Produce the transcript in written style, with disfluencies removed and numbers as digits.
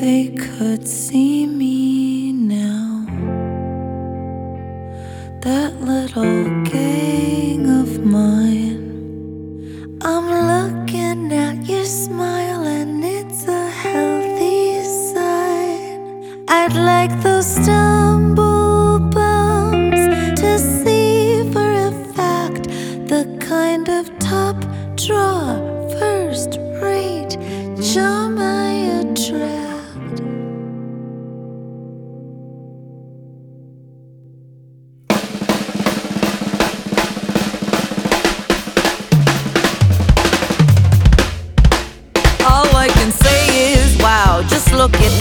they could see me now, that little gang of mine. I'm looking at your smile and it's a healthy sign. I'd like those stumble bumps to see for a fact the kind of top draw, first rate charm I attract. All I can say is wow, just look at